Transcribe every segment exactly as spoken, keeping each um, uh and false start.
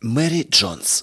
Мэри Джонс.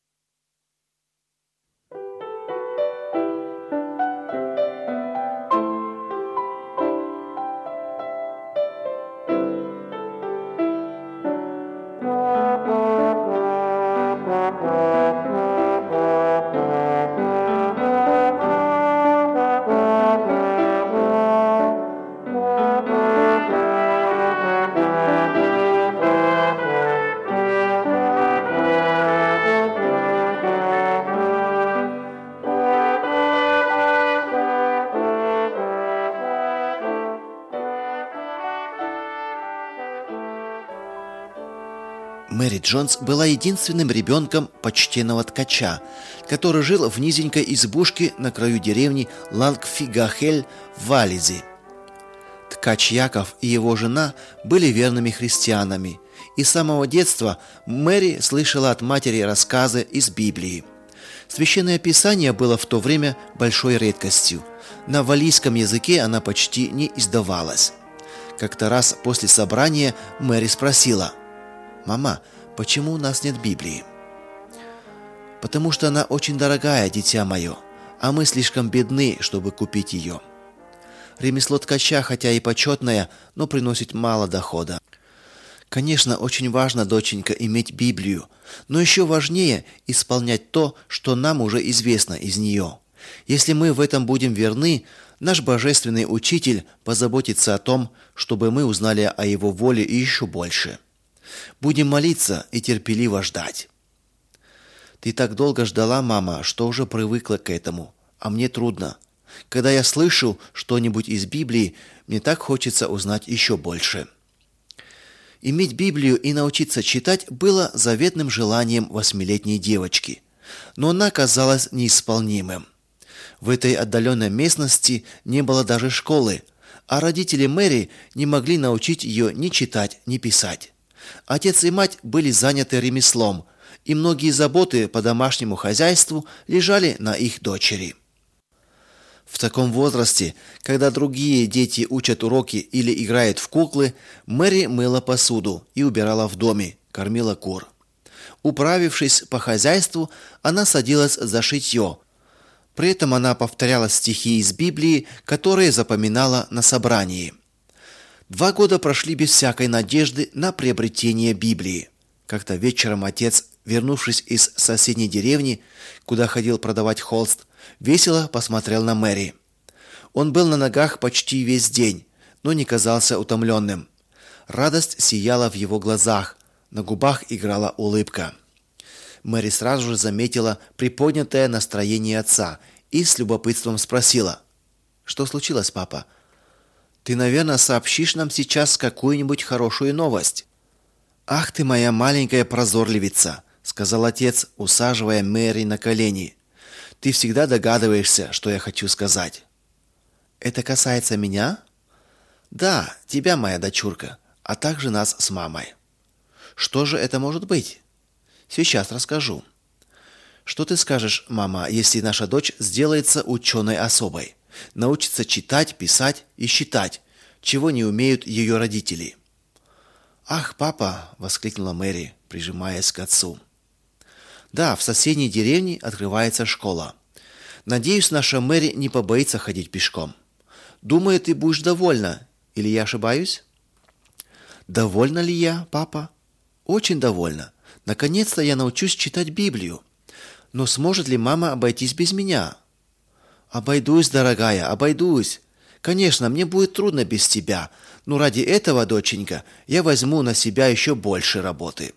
Мэри Джонс была единственным ребенком почтенного ткача, который жил в низенькой избушке на краю деревни Лангфигахель в Вализе. Ткач Яков и его жена были верными христианами, и с самого детства Мэри слышала от матери рассказы из Библии. Священное Писание было в то время большой редкостью. На валлийском языке она почти не издавалась. Как-то раз после собрания Мэри спросила: «Мама, почему у нас нет Библии?» «Потому что она очень дорогая, дитя мое, а мы слишком бедны, чтобы купить ее. Ремесло ткача, хотя и почетное, но приносит мало дохода. Конечно, очень важно, доченька, иметь Библию, но еще важнее исполнять то, что нам уже известно из нее. Если мы в этом будем верны, наш божественный учитель позаботится о том, чтобы мы узнали о его воле и еще больше. Будем молиться и терпеливо ждать». «Ты так долго ждала, мама, что уже привыкла к этому, а мне трудно. Когда я слышу что-нибудь из Библии, мне так хочется узнать еще больше». Иметь Библию и научиться читать было заветным желанием восьмилетней девочки, но она казалась неисполнимым. В этой отдаленной местности не было даже школы, а родители Мэри не могли научить ее ни читать, ни писать. Отец и мать были заняты ремеслом, и многие заботы по домашнему хозяйству лежали на их дочери. В таком возрасте, когда другие дети учат уроки или играют в куклы, Мэри мыла посуду и убирала в доме, кормила кур. Управившись по хозяйству, она садилась за шитье. При этом она повторяла стихи из Библии, которые запоминала на собрании. Два года прошли без всякой надежды на приобретение Библии. Как-то вечером отец, вернувшись из соседней деревни, куда ходил продавать холст, весело посмотрел на Мэри. Он был на ногах почти весь день, но не казался утомленным. Радость сияла в его глазах, на губах играла улыбка. Мэри сразу же заметила приподнятое настроение отца и с любопытством спросила: «Что случилось, папа? Ты, наверное, сообщишь нам сейчас какую-нибудь хорошую новость». «Ах ты моя маленькая прозорливица», — сказал отец, усаживая Мэри на колени. «Ты всегда догадываешься, что я хочу сказать». «Это касается меня?» «Да, тебя, моя дочурка, а также нас с мамой». «Что же это может быть?» «Сейчас расскажу». «Что ты скажешь, мама, если наша дочь сделается ученой особой, научится читать, писать и считать, чего не умеют ее родители?» «Ах, папа!» — воскликнула Мэри, прижимаясь к отцу. «Да, в соседней деревне открывается школа. Надеюсь, наша Мэри не побоится ходить пешком. Думаю, ты будешь довольна, или я ошибаюсь?» «Довольна ли я, папа?» «Очень довольна. Наконец-то я научусь читать Библию. Но сможет ли мама обойтись без меня?» «Обойдусь, дорогая, обойдусь. Конечно, мне будет трудно без тебя, но ради этого, доченька, я возьму на себя еще больше работы».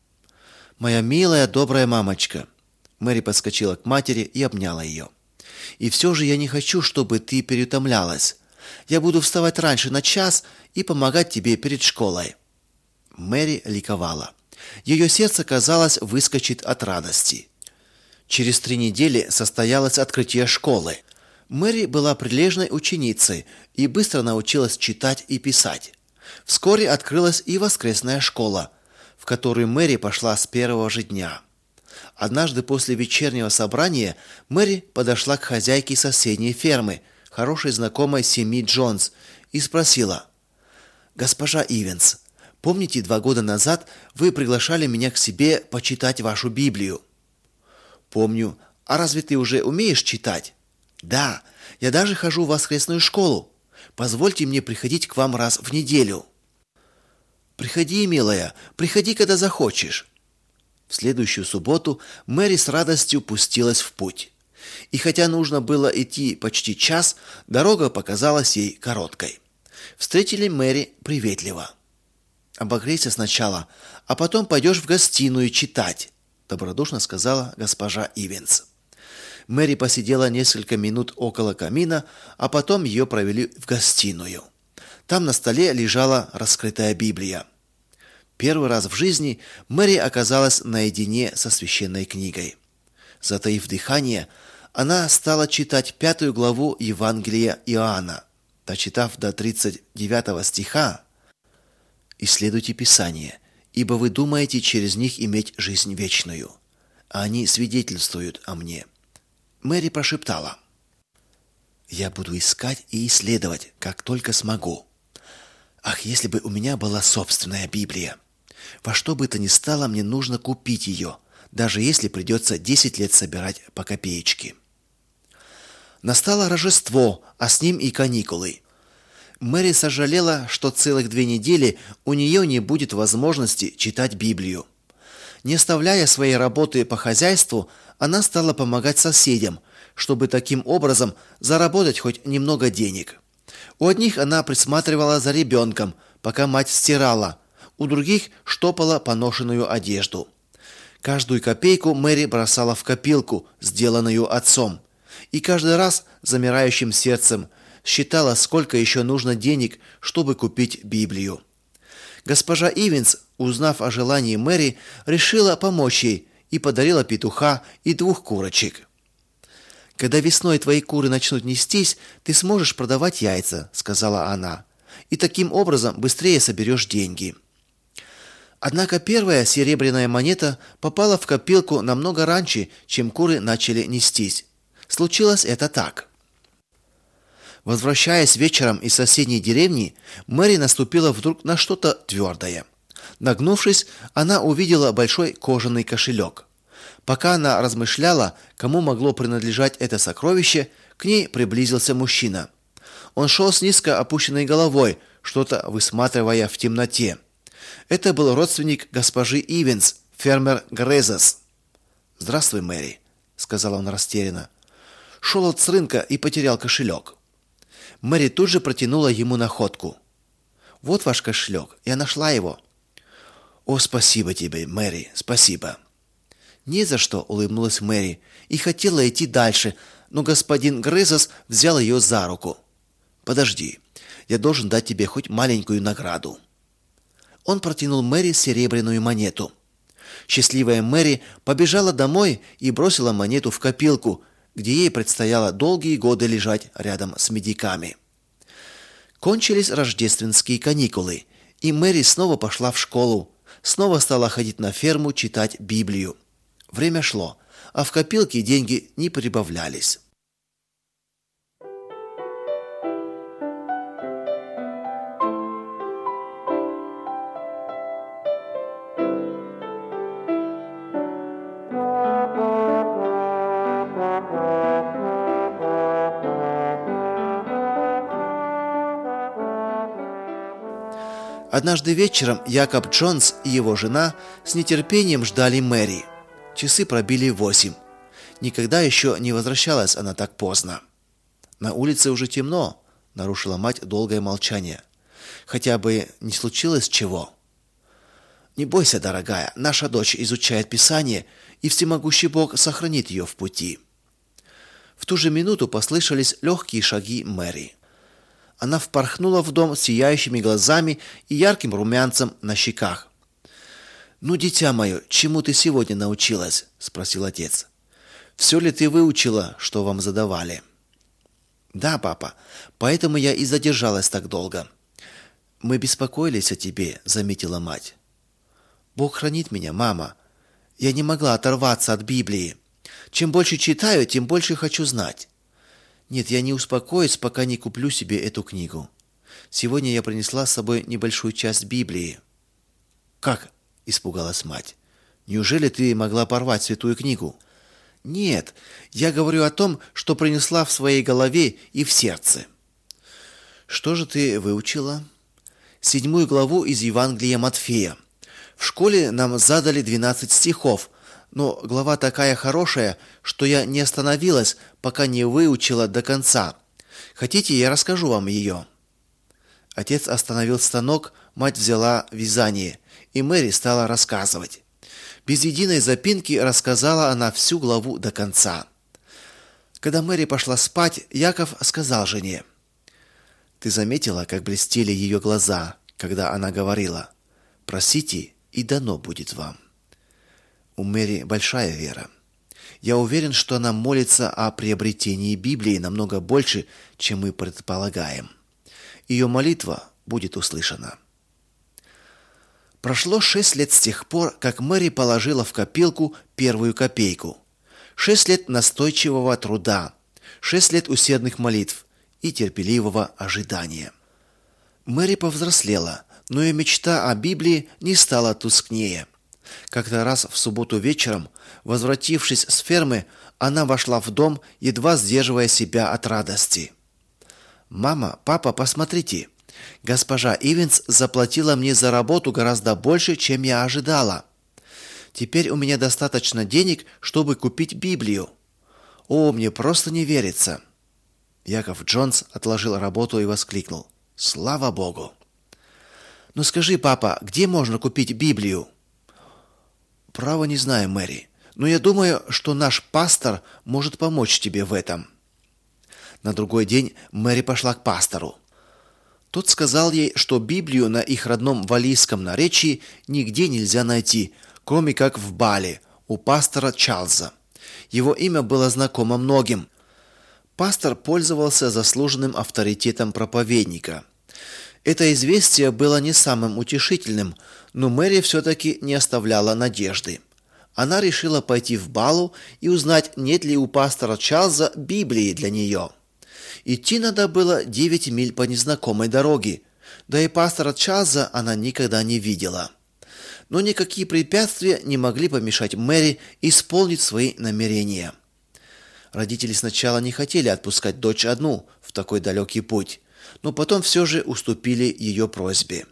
«Моя милая, добрая мамочка». Мэри подскочила к матери и обняла ее. «И все же я не хочу, чтобы ты переутомлялась. Я буду вставать раньше на час и помогать тебе перед школой». Мэри ликовала. Ее сердце, казалось, выскочит от радости. Через три недели состоялось открытие школы. Мэри была прилежной ученицей и быстро научилась читать и писать. Вскоре открылась и воскресная школа, в которую Мэри пошла с первого же дня. Однажды после вечернего собрания Мэри подошла к хозяйке соседней фермы, хорошей знакомой семьи Джонс, и спросила: «Госпожа Ивенс, Помните, два года назад вы приглашали меня к себе почитать вашу Библию? Помню. А разве ты уже умеешь читать? Да, я даже хожу в воскресную школу. Позвольте мне приходить к вам раз в неделю. Приходи, милая, приходи, когда захочешь. В следующую субботу Мэри с радостью пустилась в путь. И хотя нужно было идти почти час, дорога показалась ей короткой. Встретили Мэри приветливо. «Обогрейся сначала, а потом пойдешь в гостиную читать», добродушно сказала госпожа Ивенс. Мэри посидела несколько минут около камина, а потом ее провели в гостиную. Там на столе лежала раскрытая Библия. Первый раз в жизни Мэри оказалась наедине со священной книгой. Затаив дыхание, она стала читать пятую главу Евангелия Иоанна. Дочитав до тридцать девятого стиха: «Исследуйте Писание, ибо вы думаете через них иметь жизнь вечную, а они свидетельствуют о мне». Мэри прошептала: «Я буду искать и исследовать, как только смогу. Ах, если бы у меня была собственная Библия! Во что бы то ни стало, мне нужно купить ее, даже если придется десять лет собирать по копеечке». Настало Рождество, а с ним и каникулы. Мэри сожалела, что целых две недели у нее не будет возможности читать Библию. Не оставляя своей работы по хозяйству, она стала помогать соседям, чтобы таким образом заработать хоть немного денег. У одних она присматривала за ребенком, пока мать стирала, у других штопала поношенную одежду. Каждую копейку Мэри бросала в копилку, сделанную отцом, и каждый раз замирающим сердцем считала, сколько еще нужно денег, чтобы купить Библию. Госпожа Ивенс, узнав о желании Мэри, решила помочь ей и подарила петуха и двух курочек. «Когда весной твои куры начнут нестись, ты сможешь продавать яйца», — сказала она, «и таким образом быстрее соберешь деньги». Однако первая серебряная монета попала в копилку намного раньше, чем куры начали нестись. Случилось это так. Возвращаясь вечером из соседней деревни, Мэри наступила вдруг на что-то твердое. Нагнувшись, она увидела большой кожаный кошелек. Пока она размышляла, кому могло принадлежать это сокровище, к ней приблизился мужчина. Он шел с низко опущенной головой, что-то высматривая в темноте. Это был родственник госпожи Ивенс, фермер Грезас. «Здравствуй, Мэри», — сказал он растерянно. «Шел от с рынка и потерял кошелек». Мэри тут же протянула ему находку. «Вот ваш кошелек, я нашла его». «О, спасибо тебе, Мэри, спасибо». «Не за что», — улыбнулась Мэри и хотела идти дальше, но господин Грезас взял ее за руку. «Подожди, я должен дать тебе хоть маленькую награду». Он протянул Мэри серебряную монету. Счастливая Мэри побежала домой и бросила монету в копилку, где ей предстояло долгие годы лежать рядом с медиками. Кончились рождественские каникулы, и Мэри снова пошла в школу, снова стала ходить на ферму читать Библию. Время шло, а в копилке деньги не прибавлялись. Однажды вечером Якоб Джонс и его жена с нетерпением ждали Мэри. Часы пробили восемь. Никогда еще не возвращалась она так поздно. «На улице уже темно», — нарушила мать долгое молчание. «Хотя бы не случилось чего?» «Не бойся, дорогая, наша дочь изучает Писание, и всемогущий Бог сохранит ее в пути». В ту же минуту послышались легкие шаги Мэри. Она впорхнула в дом с сияющими глазами и ярким румянцем на щеках. «Ну, дитя мое, чему ты сегодня научилась?» – спросил отец. «Все ли ты выучила, что вам задавали?» «Да, папа, поэтому я и задержалась так долго». «Мы беспокоились о тебе», – заметила мать. «Бог хранит меня, мама. Я не могла оторваться от Библии. Чем больше читаю, тем больше хочу знать. Нет, я не успокоюсь, пока не куплю себе эту книгу. Сегодня я принесла с собой небольшую часть Библии». Как? Испугалась мать. Неужели ты могла порвать святую книгу? Нет, я говорю о том, что принесла в своей голове и в сердце. Что же ты выучила? Седьмую главу из Евангелия Матфея. В школе нам задали двенадцать стихов, но глава такая хорошая, что я не остановилась, пока не выучила до конца. Хотите, я расскажу вам ее?» Отец остановил станок, мать взяла вязание, и Мэри стала рассказывать. Без единой запинки рассказала она всю главу до конца. Когда Мэри пошла спать, Яков сказал жене: «Ты заметила, как блестели ее глаза, когда она говорила: просите, и дано будет вам». У Мэри большая вера. Я уверен, что она молится о приобретении Библии намного больше, чем мы предполагаем. Ее молитва будет услышана. Прошло шесть лет с тех пор, как Мэри положила в копилку первую копейку. Шесть лет настойчивого труда, шесть лет усердных молитв и терпеливого ожидания. Мэри повзрослела, но ее мечта о Библии не стала тускнее. Как-то раз в субботу вечером, возвратившись с фермы, она вошла в дом, едва сдерживая себя от радости. «Мама, папа, посмотрите! Госпожа Ивенс заплатила мне за работу гораздо больше, чем я ожидала. Теперь у меня достаточно денег, чтобы купить Библию. О, мне просто не верится!» Яков Джонс отложил работу и воскликнул: «Слава Богу!» «Ну скажи, папа, где можно купить Библию?» «Право не знаю, Мэри, но я думаю, что наш пастор может помочь тебе в этом». На другой день Мэри пошла к пастору. Тот сказал ей, что Библию на их родном валлийском наречии нигде нельзя найти, кроме как в Бале, у пастора Чарльза. Его имя было знакомо многим. Пастор пользовался заслуженным авторитетом проповедника. Это известие было не самым утешительным, но Мэри все-таки не оставляла надежды. Она решила пойти в Балу и узнать, нет ли у пастора Чарльза Библии для нее. Идти надо было девять миль по незнакомой дороге, да и пастора Чарльза она никогда не видела. Но никакие препятствия не могли помешать Мэри исполнить свои намерения. Родители сначала не хотели отпускать дочь одну в такой далекий путь, но потом все же уступили ее просьбе.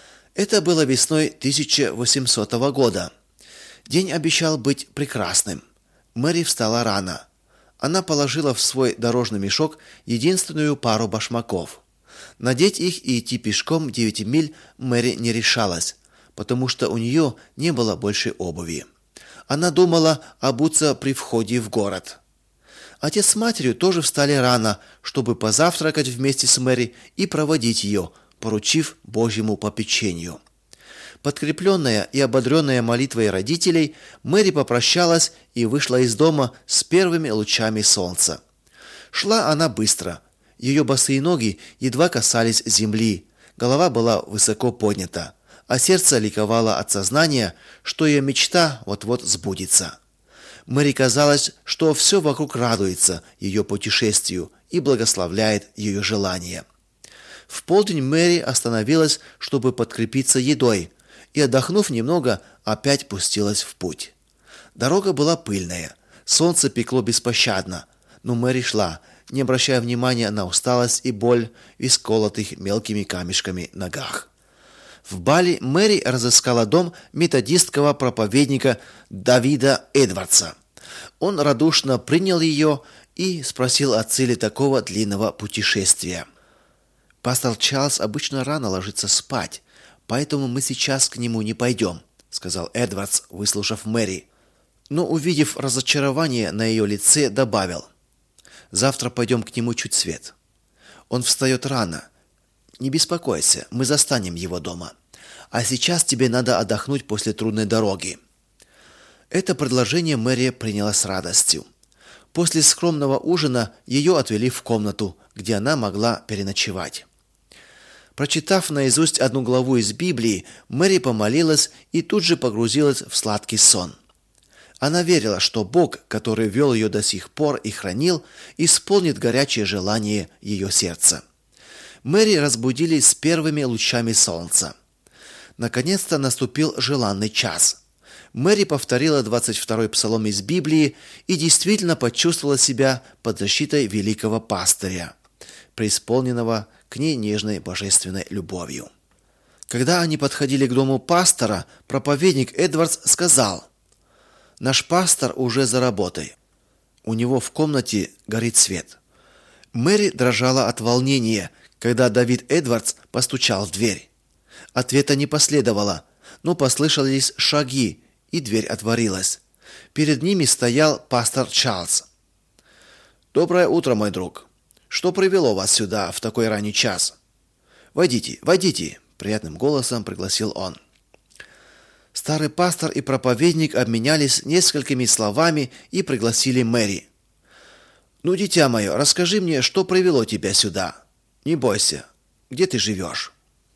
Это было весной тысяча восьмисотого года. День обещал быть прекрасным. Мэри встала рано. Она положила в свой дорожный мешок единственную пару башмаков. Надеть их и идти пешком девять миль Мэри не решалась, потому что у нее не было больше обуви. Она думала обуться при входе в город. Отец с матерью тоже встали рано, чтобы позавтракать вместе с Мэри и проводить ее, поручив Божьему попечению. Подкрепленная и ободренная молитвой родителей, Мэри попрощалась и вышла из дома с первыми лучами солнца. Шла она быстро. Ее босые ноги едва касались земли, голова была высоко поднята, а сердце ликовало от сознания, что ее мечта вот-вот сбудется. Мэри казалось, что все вокруг радуется ее путешествию и благословляет ее желание. В полдень Мэри остановилась, чтобы подкрепиться едой, и, отдохнув немного, опять пустилась в путь. Дорога была пыльная, солнце пекло беспощадно, но Мэри шла, не обращая внимания на усталость и боль в исколотых мелкими камешками ногах. В Бали Мэри разыскала дом методистского проповедника Давида Эдвардса. Он радушно принял ее и спросил о цели такого длинного путешествия. «Пастор Чарльз обычно рано ложится спать, поэтому мы сейчас к нему не пойдем», — сказал Эдвардс, выслушав Мэри. Но, увидев разочарование на ее лице, добавил: «Завтра пойдем к нему чуть свет. Он встает рано. Не беспокойся, мы застанем его дома. А сейчас тебе надо отдохнуть после трудной дороги». Это предложение Мэри приняла с радостью. После скромного ужина ее отвели в комнату, где она могла переночевать. Прочитав наизусть одну главу из Библии, Мэри помолилась и тут же погрузилась в сладкий сон. Она верила, что Бог, который вел ее до сих пор и хранил, исполнит горячее желание ее сердца. Мэри разбудили с первыми лучами солнца. Наконец-то наступил желанный час. Мэри повторила двадцать второй псалом из Библии и действительно почувствовала себя под защитой великого пастыря, преисполненного к ней нежной божественной любовью. Когда они подходили к дому пастора, проповедник Эдвардс сказал: «Наш пастор уже за работой. У него в комнате горит свет». Мэри дрожала от волнения, когда Давид Эдвардс постучал в дверь. Ответа не последовало, но послышались шаги, и дверь отворилась. Перед ними стоял пастор Чарльз. «Доброе утро, мой друг. Что привело вас сюда в такой ранний час?» «Войдите, войдите», — приятным голосом пригласил он. Старый пастор и проповедник обменялись несколькими словами и пригласили Мэри. «Ну, дитя мое, расскажи мне, что привело тебя сюда. Не бойся. Где ты живешь?»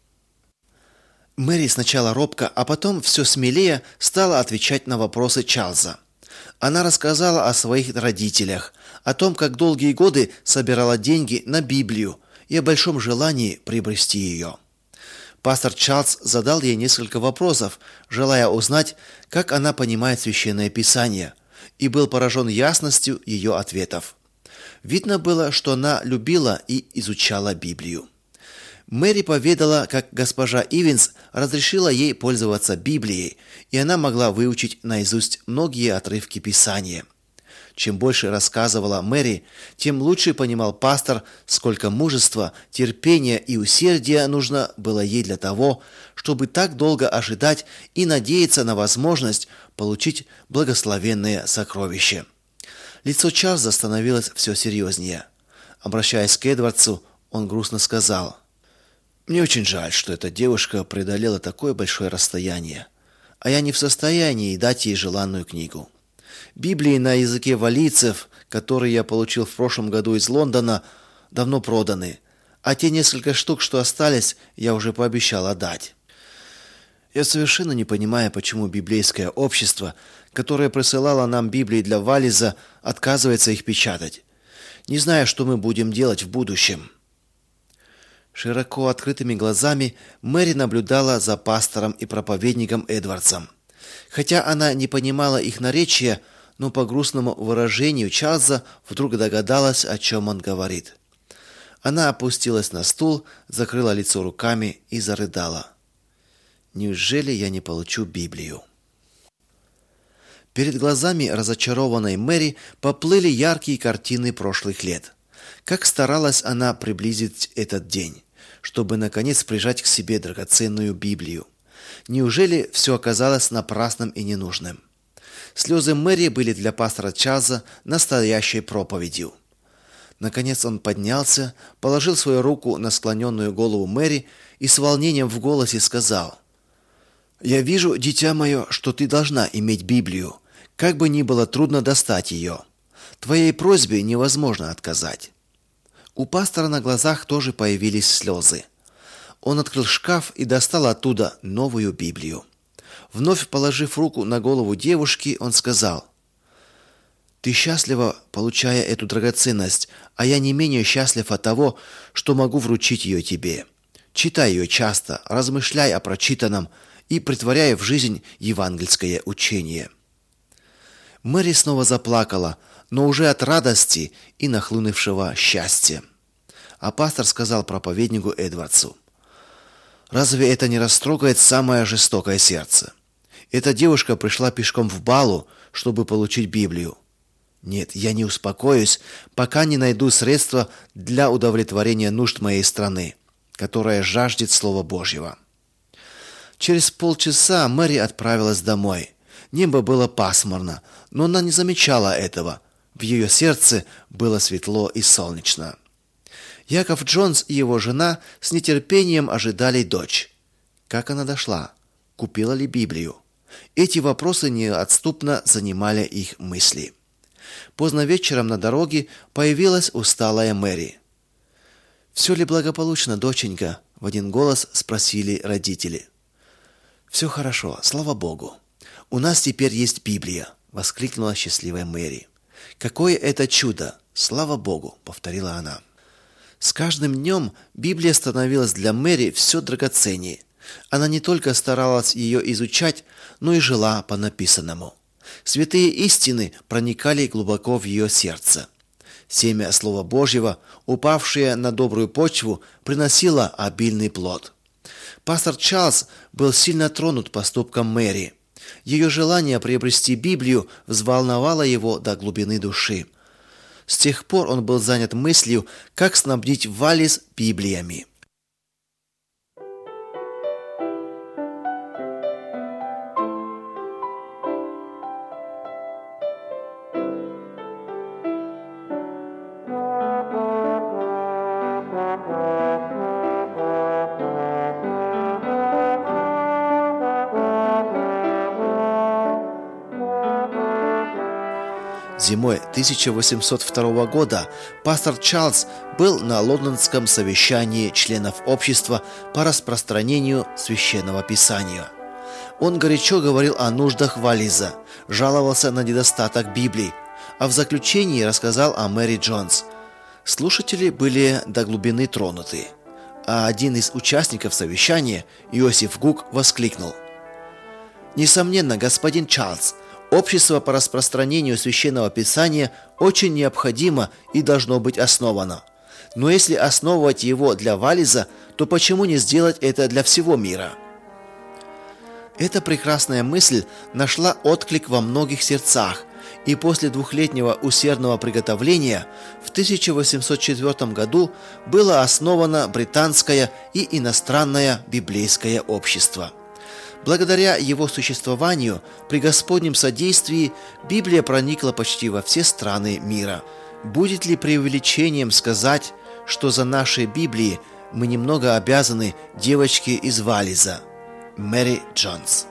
Мэри сначала робко, а потом все смелее стала отвечать на вопросы Чарльза. Она рассказала о своих родителях, о том, как долгие годы собирала деньги на Библию и о большом желании приобрести ее. Пастор Чарльз задал ей несколько вопросов, желая узнать, как она понимает Священное Писание, и был поражен ясностью ее ответов. Видно было, что она любила и изучала Библию. Мэри поведала, как госпожа Ивинс разрешила ей пользоваться Библией, и она могла выучить наизусть многие отрывки Писания. Чем больше рассказывала Мэри, тем лучше понимал пастор, сколько мужества, терпения и усердия нужно было ей для того, чтобы так долго ожидать и надеяться на возможность получить благословенное сокровище. Лицо Чарльза становилось все серьезнее. Обращаясь к Эдвардсу, он грустно сказал: «Мне очень жаль, что эта девушка преодолела такое большое расстояние, а я не в состоянии дать ей желанную книгу. Библии на языке валлийцев, которые я получил в прошлом году из Лондона, давно проданы, а те несколько штук, что остались, я уже пообещал отдать. Я совершенно не понимаю, почему библейское общество, которое присылало нам Библии для Валлиза, отказывается их печатать. Не знаю, что мы будем делать в будущем». Широко открытыми глазами Мэри наблюдала за пастором и проповедником Эдвардсом. Хотя она не понимала их наречия, но по грустному выражению Чарльза вдруг догадалась, о чем он говорит. Она опустилась на стул, закрыла лицо руками и зарыдала. «Неужели я не получу Библию?» Перед глазами разочарованной Мэри поплыли яркие картины прошлых лет. Как старалась она приблизить этот день, чтобы наконец прижать к себе драгоценную Библию. Неужели все оказалось напрасным и ненужным? Слезы Мэри были для пастора Чарльза настоящей проповедью. Наконец он поднялся, положил свою руку на склоненную голову Мэри и с волнением в голосе сказал: «Я вижу, дитя мое, что ты должна иметь Библию, как бы ни было трудно достать ее. Твоей просьбе невозможно отказать». У пастора на глазах тоже появились слезы. Он открыл шкаф и достал оттуда новую Библию. Вновь положив руку на голову девушки, он сказал: «Ты счастлива, получая эту драгоценность, а я не менее счастлив от того, что могу вручить ее тебе. Читай ее часто, размышляй о прочитанном и притворяй в жизнь евангельское учение». Мэри снова заплакала, но уже от радости и нахлынувшего счастья. А пастор сказал проповеднику Эдвардсу: «Разве это не растрогает самое жестокое сердце? Эта девушка пришла пешком в Балу, чтобы получить Библию. Нет, я не успокоюсь, пока не найду средства для удовлетворения нужд моей страны, которая жаждет Слова Божьего». Через полчаса Мэри отправилась домой. Небо было пасмурно, но она не замечала этого. В ее сердце было светло и солнечно. Яков Джонс и его жена с нетерпением ожидали дочь. Как она дошла? Купила ли Библию? Эти вопросы неотступно занимали их мысли. Поздно вечером на дороге появилась усталая Мэри. «Все ли благополучно, доченька?» — в один голос спросили родители. «Все хорошо, слава Богу. У нас теперь есть Библия», — воскликнула счастливая Мэри. «Какое это чудо! Слава Богу!» — повторила она. С каждым днем Библия становилась для Мэри все драгоценнее. Она не только старалась ее изучать, но и жила по написанному. Святые истины проникали глубоко в ее сердце. Семя Слова Божьего, упавшее на добрую почву, приносило обильный плод. Пастор Чарльз был сильно тронут поступком Мэри. Ее желание приобрести Библию взволновало его до глубины души. С тех пор он был занят мыслью, как снабдить Валлис Библиями. Зимой тысяча восемьсот второго года пастор Чарльз был на лондонском совещании членов общества по распространению священного писания. Он горячо говорил о нуждах Валлиза, жаловался на недостаток Библии, а в заключении рассказал о Мэри Джонс. Слушатели были до глубины тронуты, а один из участников совещания, Иосиф Гук, воскликнул: «Несомненно, господин Чарльз, общество по распространению священного писания очень необходимо и должно быть основано. Но если основывать его для Валлиза, то почему не сделать это для всего мира?» Эта прекрасная мысль нашла отклик во многих сердцах, и после двухлетнего усердного приготовления в тысяча восемьсот четвёртом году было основано британское и иностранное библейское общество. Благодаря его существованию, при Господнем содействии, Библия проникла почти во все страны мира. Будет ли преувеличением сказать, что за нашей Библией мы немного обязаны девочке из Валлиза, Мэри Джонс?